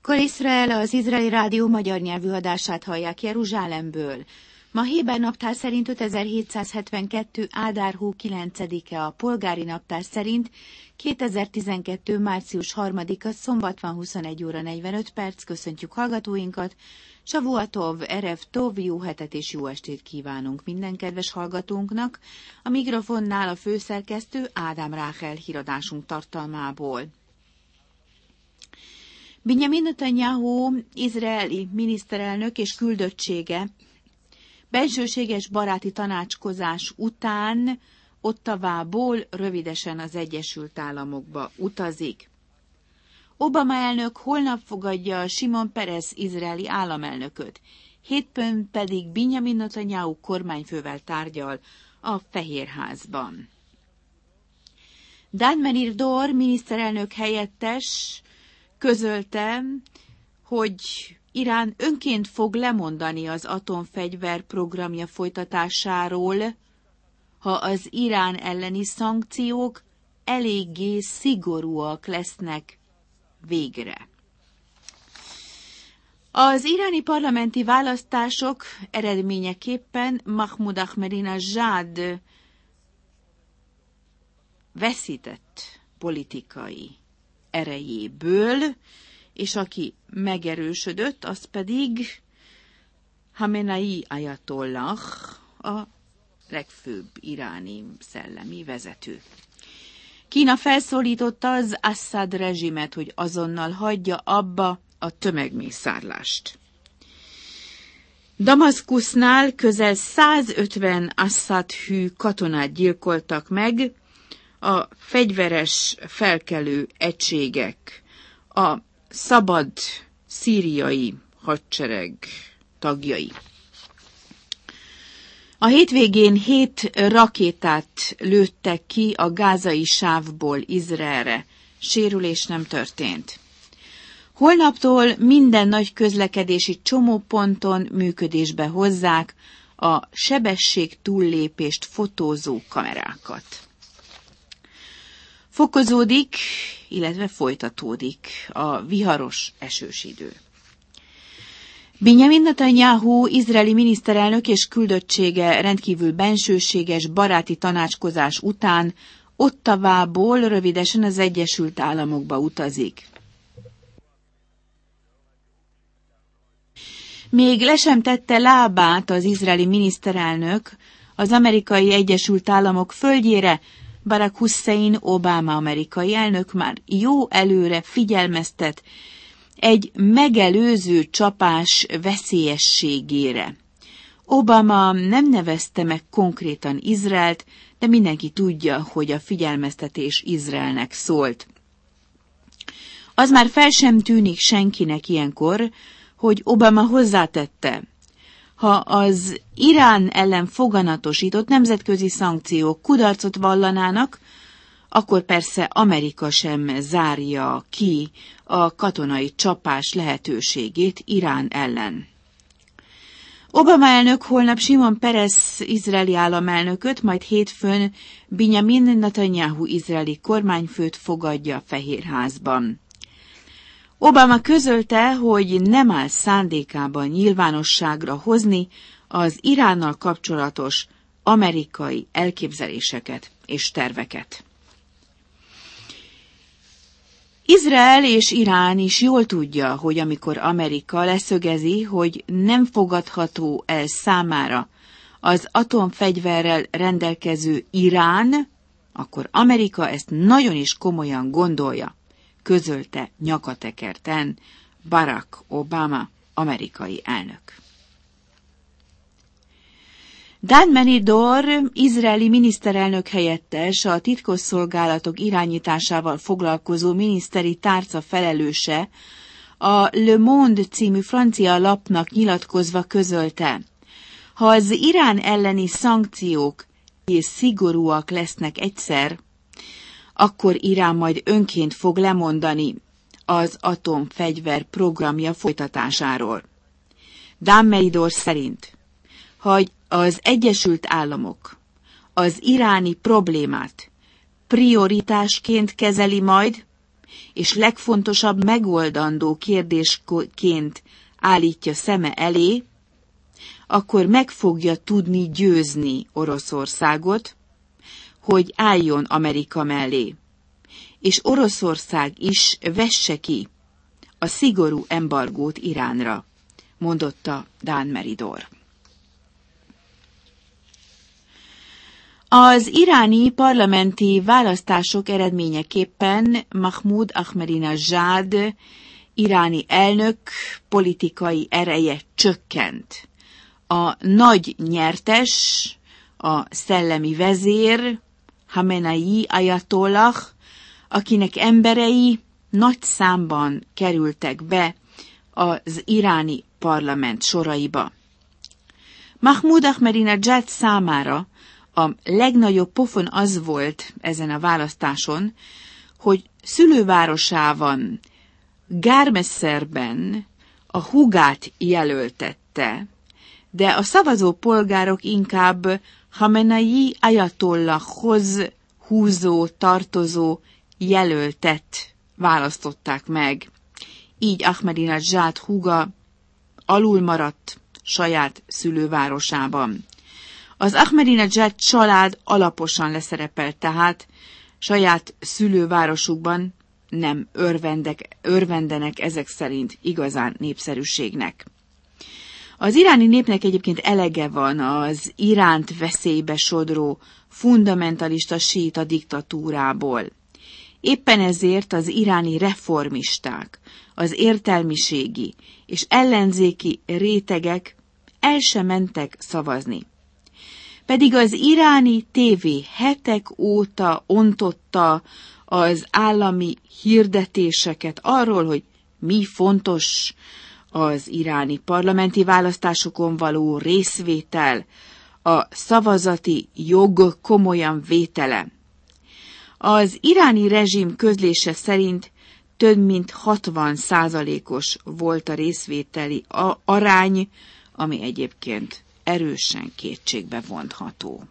Kol Izrael, az izraeli rádió magyar nyelvű adását hallják Jeruzsálemből. Ma héber naptár szerint 5772. Ádár hó 9-e, a polgári naptár szerint 2012. március 3-a, szombat van, 21 óra 45 perc. Köszöntjük hallgatóinkat. Savua tov, erev tov, jó hetet és jó estét kívánunk minden kedves hallgatónknak. A mikrofonnál a főszerkesztő Ádám Ráhel híradásunk tartalmából. Binyamin Netanyahu, izraeli miniszterelnök és küldöttsége bensőséges baráti tanácskozás után Ottavából rövidesen az Egyesült Államokba utazik. Obama elnök holnap fogadja Simon Peres izraeli államelnököt, hétfőn pedig Binyamin Netanyahu kormányfővel tárgyal a Fehérházban. Dan Merir-Dor miniszterelnök helyettes közölte, hogy Irán önként fog lemondani az atomfegyver programja folytatásáról, ha az Irán elleni szankciók eléggé szigorúak lesznek végre. Az iráni parlamenti választások eredményeképpen Mahmoud Ahmadinejad veszített politikai erejéből, és aki megerősödött, az pedig Hamenei Ayatollah, a legfőbb iráni szellemi vezető. Kína felszólította az Assad rezsimet, hogy azonnal hagyja abba a tömegmészárlást. Damaszkusznál közel 150 Assad hű katonát gyilkoltak meg a fegyveres felkelő egységek, a szabad szíriai hadsereg tagjai. A hétvégén 7 rakétát lőttek ki a gázai sávból Izraelre. Sérülés nem történt. Holnaptól minden nagy közlekedési csomóponton működésbe hozzák a sebesség túllépést fotózó kamerákat. Fokozódik, illetve folytatódik a viharos esős idő. Binyamin Netanyahu, izraeli miniszterelnök és küldöttsége rendkívül bensőséges baráti tanácskozás után Ottavából rövidesen az Egyesült Államokba utazik. Még le sem tette lábát az izraeli miniszterelnök az Amerikai Egyesült Államok földjére, Barack Hussein Obama amerikai elnök már jó előre figyelmeztet egy megelőző csapás veszélyességére. Obama nem nevezte meg konkrétan Izraelt, de mindenki tudja, hogy a figyelmeztetés Izraelnek szólt. Az már fel sem tűnik senkinek ilyenkor, hogy Obama hozzátette: ha az Irán ellen foganatosított nemzetközi szankciók kudarcot vallanának, akkor persze Amerika sem zárja ki a katonai csapás lehetőségét Irán ellen. Obama elnök holnap Simon Peres izraeli államelnököt, majd hétfőn Binyamin Netanyahu izraeli kormányfőt fogadja a Fehérházban. Obama közölte, hogy nem áll szándékában nyilvánosságra hozni az Iránnal kapcsolatos amerikai elképzeléseket és terveket. Izrael és Irán is jól tudja, hogy amikor Amerika leszögezi, hogy nem fogadható el számára az atomfegyverrel rendelkező Irán, akkor Amerika ezt nagyon is komolyan gondolja, közölte nyakatekerten Barack Obama amerikai elnök. Dan Merir-Dor, izraeli miniszterelnök helyettes, a titkosszolgálatok irányításával foglalkozó miniszteri tárca felelőse, a Le Monde című francia lapnak nyilatkozva közölte: ha az Irán elleni szankciók szigorúak lesznek egyszer, akkor Irán majd önként fog lemondani az atomfegyver programja folytatásáról. Dan Merir-Dor szerint, ha az Egyesült Államok az iráni problémát prioritásként kezeli majd, és legfontosabb megoldandó kérdésként állítja szeme elé, akkor meg fogja tudni győzni Oroszországot, hogy álljon Amerika mellé, és Oroszország is vesse ki a szigorú embargót Iránra, mondotta Dan Meridor. Az iráni parlamenti választások eredményeképpen Mahmoud Ahmadinejad iráni elnök politikai ereje csökkent. A nagy nyertes, a szellemi vezér, Khamenei Ayatollah, akinek emberei nagy számban kerültek be az iráni parlament soraiba. Mahmoud Ahmadinejad számára a legnagyobb pofon az volt ezen a választáson, hogy szülővárosában, Gármeszerben a húgát jelöltette, de a szavazó polgárok inkább Khamenei Ayatollahhoz tartozó jelöltet választották meg. Így Ahmadinejad húga alul maradt saját szülővárosában. Az Ahmadinejad család alaposan leszerepelt, tehát saját szülővárosukban nem örvendenek ezek szerint igazán népszerűségnek. Az iráni népnek egyébként elege van az Iránt veszélybe sodró fundamentalista síita diktatúrából. Éppen ezért az iráni reformisták, az értelmiségi és ellenzéki rétegek el sem mentek szavazni. Pedig az iráni tévé hetek óta ontotta az állami hirdetéseket arról, hogy mi fontos az iráni parlamenti választásokon való részvétel, a szavazati jog komolyan vétele. Az iráni rezsim közlése szerint több mint 60%-os volt a részvételi arány, ami egyébként erősen kétségbe vonható.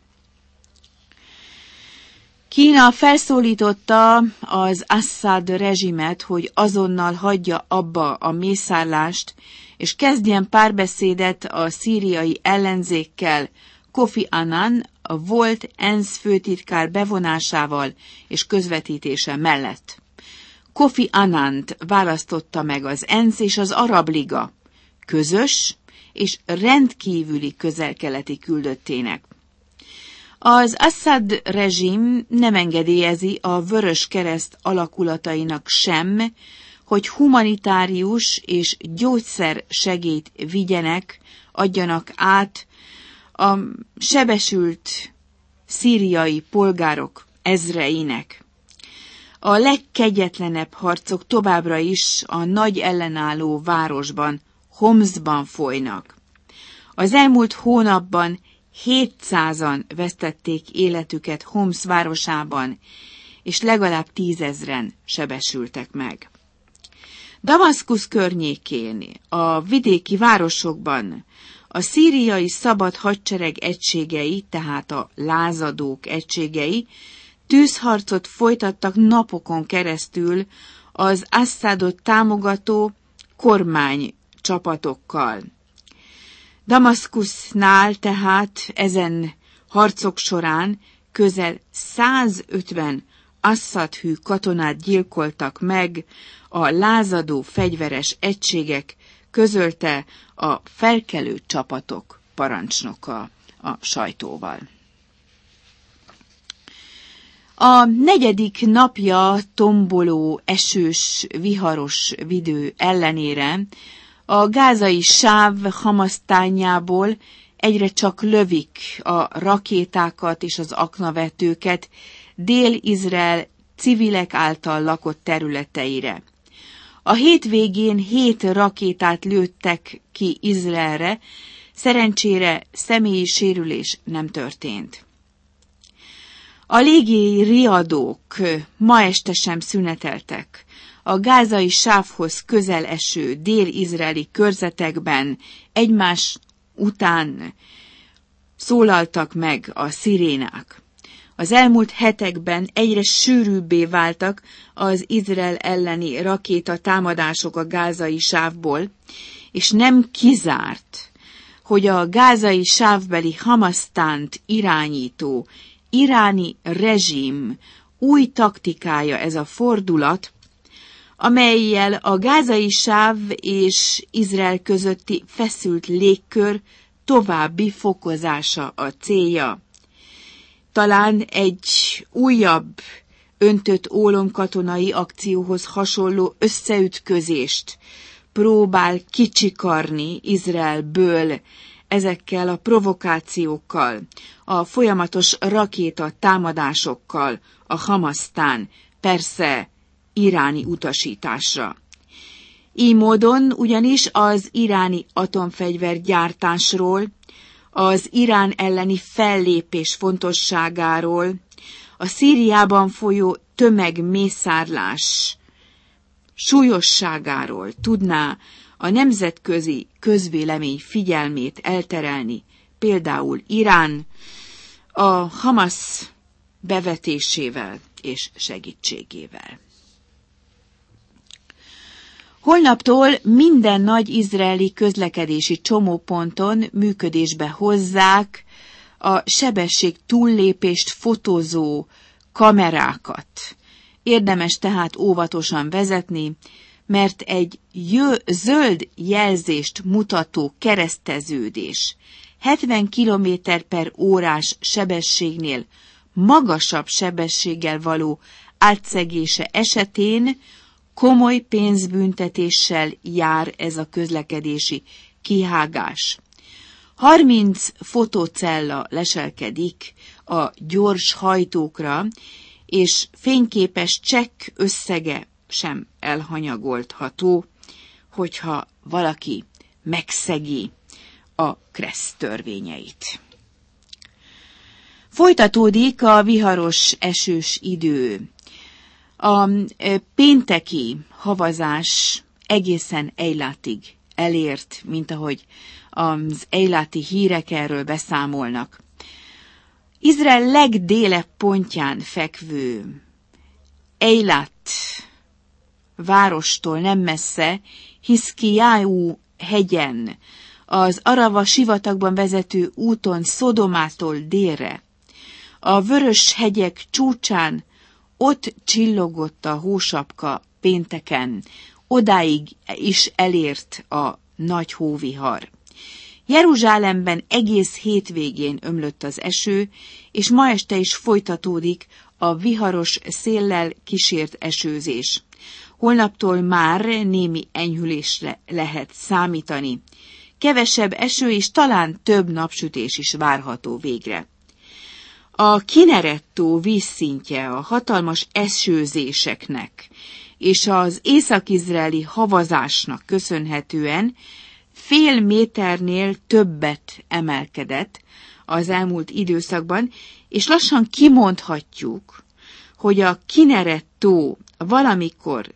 Kína felszólította az Assad rezsimet, hogy azonnal hagyja abba a mészárlást, és kezdjen párbeszédet a szíriai ellenzékkel, Kofi Annan, a volt ENSZ főtitkár bevonásával és közvetítése mellett. Kofi Annant választotta meg az ENSZ és az Arab Liga közös és rendkívüli közel-keleti küldöttének. Az Assad rezsim nem engedélyezi a Vöröskereszt alakulatainak sem, hogy humanitárius és gyógyszer segélyt vigyenek, adjanak át a sebesült szíriai polgárok ezreinek. A legkegyetlenebb harcok továbbra is a nagy ellenálló városban, Homszban folynak. Az elmúlt hónapban 700-an vesztették életüket Homs városában, és legalább 10 000-en sebesültek meg. Damaszkusz környékén, a vidéki városokban a szíriai szabad hadsereg egységei, tehát a lázadók egységei tűzharcot folytattak napokon keresztül az Assadot támogató kormánycsapatokkal. Damaszkusznál tehát ezen harcok során közel 150 Assad-hű katonát gyilkoltak meg a lázadó fegyveres egységek, közölte a felkelő csapatok parancsnoka a sajtóval. A 4. napja tomboló, esős, viharos idő ellenére a gázai sáv Hamasztányából egyre csak lövik a rakétákat és az aknavetőket Dél-Izrael civilek által lakott területeire. A hétvégén 7 rakétát lőttek ki Izraelre, szerencsére személyi sérülés nem történt. A légi riadók ma este sem szüneteltek. A gázai sávhoz közel eső dél-izraeli körzetekben egymás után szólaltak meg a szirénák. Az elmúlt hetekben egyre sűrűbbé váltak az Izrael elleni rakéta támadások a gázai sávból, és nem kizárt, hogy a gázai sávbeli Hamasztánt irányító iráni rezsim új taktikája ez a fordulat, amellyel a gázai sáv és Izrael közötti feszült légkör további fokozása a célja. Talán egy újabb öntött ólom katonai akcióhoz hasonló összeütközést próbál kicsikarni Izraelből ezekkel a provokációkkal, a folyamatos rakéta támadásokkal a Hamasztán, persze iráni utasításra. Így módon ugyanis az iráni atomfegyvergyártásról, az Irán elleni fellépés fontosságáról, a Szíriában folyó tömegmészárlás súlyosságáról tudná a nemzetközi közvélemény figyelmét elterelni, például Irán a Hamasz bevetésével és segítségével. Holnaptól minden nagy izraeli közlekedési csomóponton működésbe hozzák a sebesség túllépést fotózó kamerákat. Érdemes tehát óvatosan vezetni, mert egy zöld jelzést mutató kereszteződés 70 km/h sebességnél magasabb sebességgel való átszegése esetén komoly pénzbüntetéssel jár ez a közlekedési kihágás. 30 fotócella leselkedik a gyors hajtókra, és fényképes csekk összege sem elhanyagoltható, hogyha valaki megszegi a Kressz törvényeit. Folytatódik a viharos, esős idő. A pénteki havazás egészen Eilatig elért, mint ahogy az eilati hírek erről beszámolnak. Izrael legdélebb pontján fekvő Eilat várostól nem messze, Hiszkijáú hegyen, az Arava sivatagban vezető úton Szodomától délre, a vörös hegyek csúcsán ott csillogott a hósapka pénteken, odáig is elért a nagy hóvihar. Jeruzsálemben egész hétvégén ömlött az eső, és ma este is folytatódik a viharos széllel kísért esőzés. Holnaptól már némi enyhülésre lehet számítani. Kevesebb eső és talán több napsütés is várható végre. A Kineret-tó vízszintje a hatalmas esőzéseknek és az észak-izraeli havazásnak köszönhetően fél méternél többet emelkedett az elmúlt időszakban, és lassan kimondhatjuk, hogy a Kineret-tó valamikor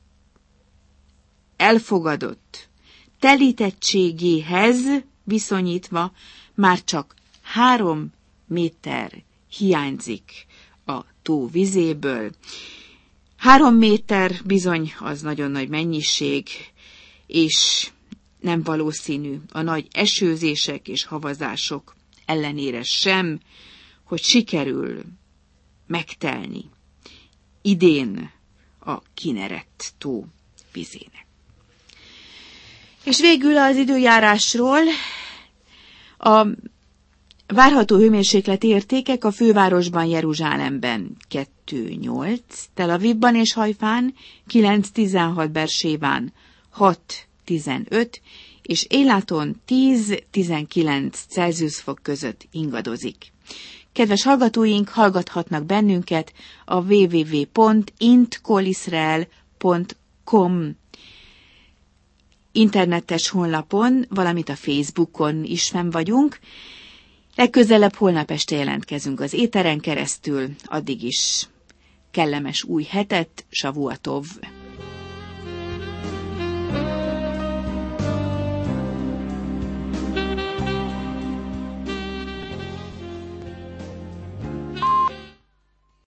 elfogadott telítettségéhez viszonyítva már csak 3 méter hiányzik a tó vizéből. 3 méter bizony az nagyon nagy mennyiség, és nem valószínű a nagy esőzések és havazások ellenére sem, hogy sikerül megtelni idén a Kineret-tó vizének. És végül az időjárásról a várható hőmérséklet értékek a fővárosban, Jeruzsálemben 2-8, Tel Avivban és Hajfán 9-16, Beerséván 6-15, és Élaton 10-19 Celsius fok között ingadozik. Kedves hallgatóink, hallgathatnak bennünket a www.intkolisrael.com internetes honlapon, valamint a Facebookon is fenn vagyunk. Legközelebb holnap este jelentkezünk az éteren keresztül, addig is kellemes új hetet, Savua Tov!